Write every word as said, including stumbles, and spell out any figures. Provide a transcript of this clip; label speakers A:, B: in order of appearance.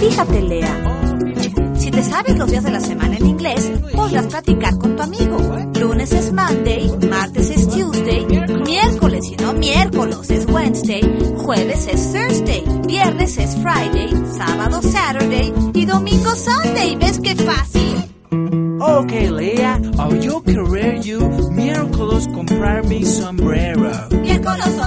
A: Fíjate, Lea. Si te sabes los días de la semana en inglés, podrás practicar con tu amigo. Lunes es Monday, martes es Tuesday, miércoles y no miércoles es Wednesday, jueves es Thursday, viernes es Friday, sábado Saturday y domingo Sunday. ¿Ves qué fácil?
B: Okay, Leah, I'll you career you miércoles comprar mi sombrero.
A: Miércoles